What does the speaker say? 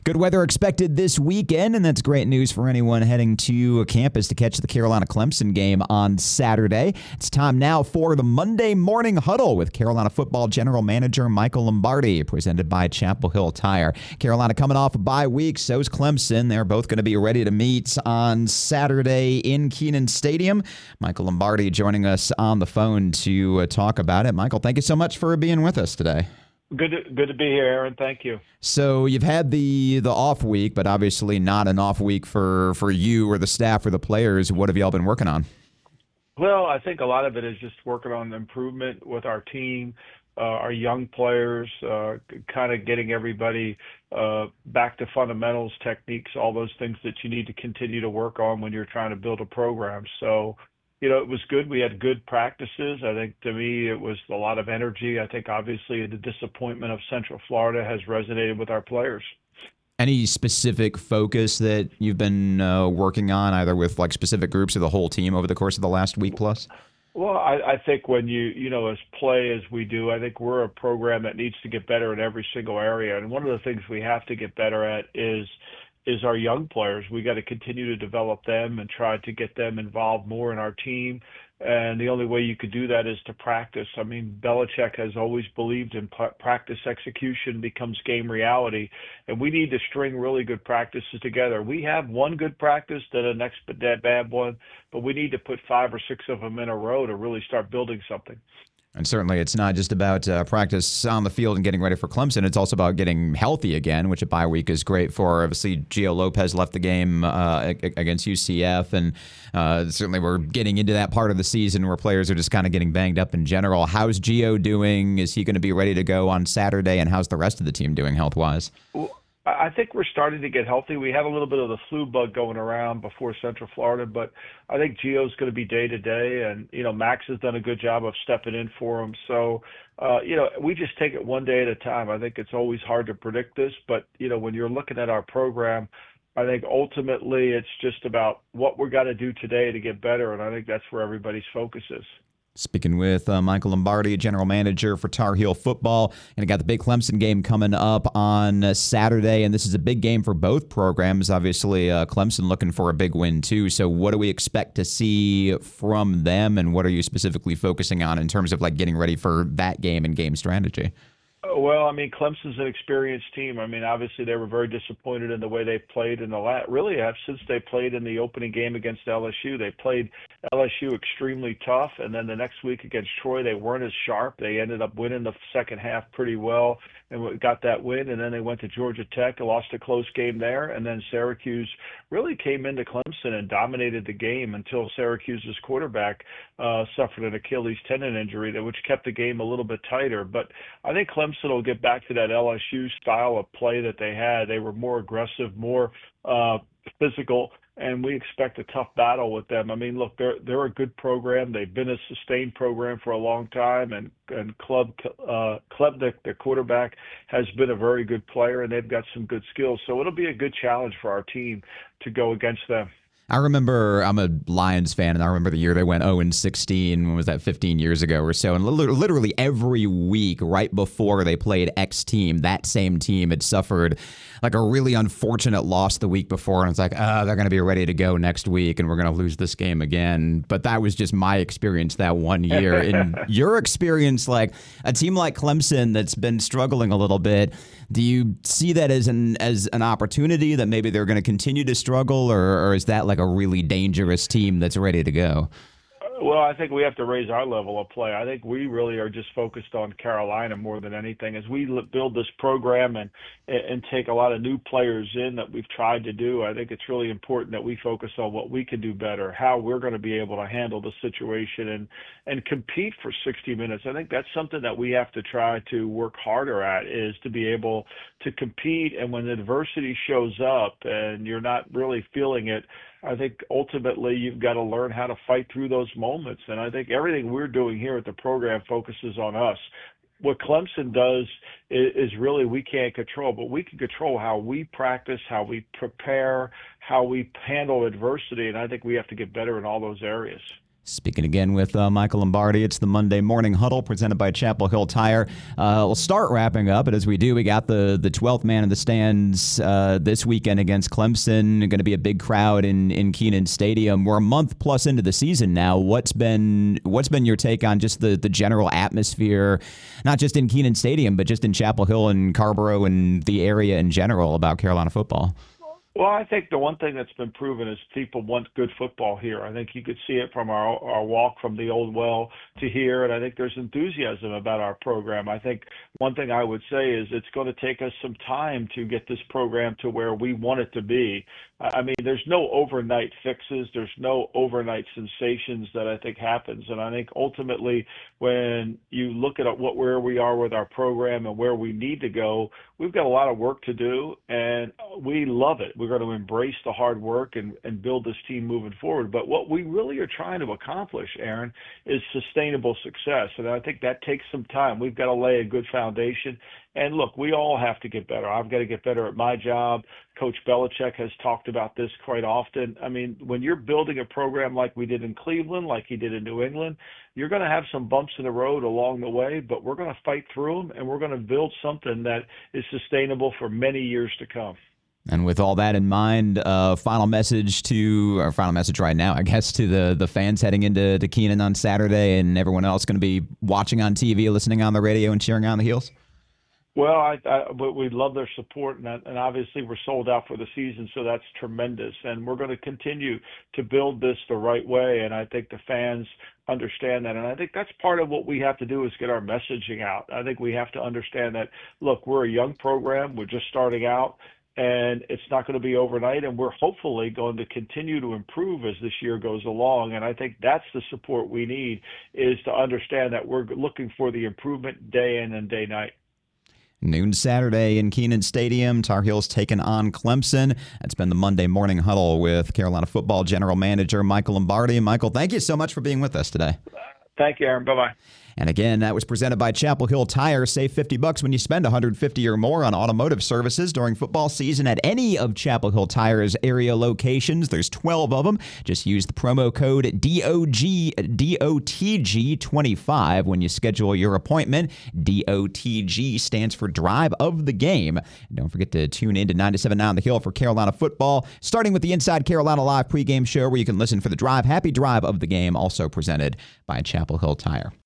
Good weather expected this weekend, and that's great news for anyone heading to campus to catch the Carolina-Clemson game on Saturday. It's time now for the Monday Morning Huddle with Carolina football general manager Michael Lombardi, presented by Chapel Hill Tire. Carolina coming off a bye week, so's Clemson. They're both going to be ready to meet on Saturday in Kenan Stadium. Michael Lombardi joining us on the phone to talk about it. Michael, thank you so much for being with us today. Good to be here, Aaron. Thank you. So you've had the off week, but obviously not an off week for you or the staff or the players. What have y'all been working on? Well, I think a lot of it is just working on improvement with our team, our young players, kind of getting everybody back to fundamentals, techniques, all those things that you need to continue to work on when you're trying to build a program. So, it was good. We had good practices. I think to me, it was a lot of energy. I think obviously the disappointment of Central Florida has resonated with our players. Any specific focus that you've been working on, either with like specific groups or the whole team over the course of the last week plus? Well, I think when as play as we do, I think we're a program that needs to get better in every single area. And one of the things we have to get better at is our young players. We got to continue to develop them and try to get them involved more in our team. And the only way you could do that is to practice. I mean, Belichick has always believed in practice execution becomes game reality. And we need to string really good practices together. We have one good practice, then a next bad one, but we need to put 5 or 6 of them in a row to really start building something. And certainly it's not just about practice on the field and getting ready for Clemson. It's also about getting healthy again, which a bye week is great for. Obviously, Gio Lopez left the game against UCF, and certainly we're getting into that part of the season where players are just kind of getting banged up in general. How's Gio doing? Is he going to be ready to go on Saturday? And how's the rest of the team doing health-wise? I think we're starting to get healthy. We had a little bit of the flu bug going around before Central Florida, but I think Gio's going to be day to day, and Max has done a good job of stepping in for him. So we just take it one day at a time. I think it's always hard to predict this, but when you're looking at our program, I think ultimately it's just about what we're got to do today to get better, and I think that's where everybody's focus is. Speaking with Michael Lombardi, general manager for Tar Heel football, and I got the big Clemson game coming up on Saturday, and this is a big game for both programs. Obviously, Clemson looking for a big win too. So, what do we expect to see from them, and what are you specifically focusing on in terms of like getting ready for that game and game strategy? Well, I mean, Clemson's an experienced team. I mean, obviously they were very disappointed in the way they played in really have since they played in the opening game against LSU. They played LSU extremely tough, and then the next week against Troy, they weren't as sharp. They ended up winning the second half pretty well and got that win, and then they went to Georgia Tech and lost a close game there, and then Syracuse really came into Clemson and dominated the game until Syracuse's quarterback suffered an Achilles tendon injury, which kept the game a little bit tighter. But I think Clemson will get back to that LSU style of play that they had. They were more aggressive, more physical, and we expect a tough battle with them. I mean, look, they're a good program. They've been a sustained program for a long time, and Klebnik, their quarterback, has been a very good player, and they've got some good skills. So it'll be a good challenge for our team to go against them. I remember, I'm a Lions fan, and I remember the year they went 0-16. When was that, 15 years ago or so? And literally every week right before they played X team, that same team had suffered like a really unfortunate loss the week before. And it's like, they're going to be ready to go next week, and we're going to lose this game again. But that was just my experience that one year. In your experience, like a team like Clemson that's been struggling a little bit, do you see that as an opportunity that maybe they're going to continue to struggle, or is that like a really dangerous team that's ready to go? Well, I think we have to raise our level of play. I think we really are just focused on Carolina more than anything. As we build this program and take a lot of new players in that we've tried to do, I think it's really important that we focus on what we can do better, how we're going to be able to handle the situation and compete for 60 minutes. I think that's something that we have to try to work harder at, is to be able to compete. And when adversity shows up and you're not really feeling it, I think ultimately you've got to learn how to fight through those moments. And I think everything we're doing here at the program focuses on us. What Clemson does is really we can't control, but we can control how we practice, how we prepare, how we handle adversity. And I think we have to get better in all those areas. Speaking again with Michael Lombardi, it's the Monday Morning Huddle presented by Chapel Hill Tire. We'll start wrapping up, but as we do, we got the 12th man in the stands this weekend against Clemson. Going to be a big crowd in Kenan Stadium. We're a month plus into the season now. What's been your take on just the general atmosphere, not just in Kenan Stadium, but just in Chapel Hill and Carrboro and the area in general about Carolina football? Well, I think the one thing that's been proven is people want good football here. I think you could see it from our walk from the old well to here, and I think there's enthusiasm about our program. I think one thing I would say is it's going to take us some time to get this program to where we want it to be. I mean, there's no overnight fixes. There's no overnight sensations that I think happens. And I think ultimately when you look at where we are with our program and where we need to go, we've got a lot of work to do, and we love it. We're going to embrace the hard work and build this team moving forward. But what we really are trying to accomplish, Aaron, is sustainable success. And I think that takes some time. We've got to lay a good foundation. And look, we all have to get better. I've got to get better at my job. Coach Belichick has talked about this quite often. I mean, when you're building a program like we did in Cleveland, like he did in New England, you're going to have some bumps in the road along the way, but we're going to fight through them, and we're going to build something that is sustainable for many years to come. And with all that in mind, final message right now, I guess, to the fans heading into Kenan on Saturday and everyone else going to be watching on TV, listening on the radio, and cheering on the Heels? Well, we love their support, and obviously we're sold out for the season, so that's tremendous. And we're going to continue to build this the right way, and I think the fans understand that. And I think that's part of what we have to do is get our messaging out. I think we have to understand that, look, we're a young program. We're just starting out, and it's not going to be overnight, and we're hopefully going to continue to improve as this year goes along. And I think that's the support we need, is to understand that we're looking for the improvement day in and day night. Noon Saturday in Kenan Stadium, Tar Heels taking on Clemson. That's been the Monday Morning Huddle with Carolina football general manager Michael Lombardi. Michael, thank you so much for being with us today. Thank you, Aaron. Bye-bye. And again, that was presented by Chapel Hill Tire. Save $50 when you spend $150 or more on automotive services during football season at any of Chapel Hill Tire's area locations. There's 12 of them. Just use the promo code DOTG25 when you schedule your appointment. DOTG stands for Drive of the Game. And don't forget to tune in to 97.9 on the Hill for Carolina football, starting with the Inside Carolina Live pregame show where you can listen for the drive. Happy Drive of the Game, also presented by Chapel Hill Tire.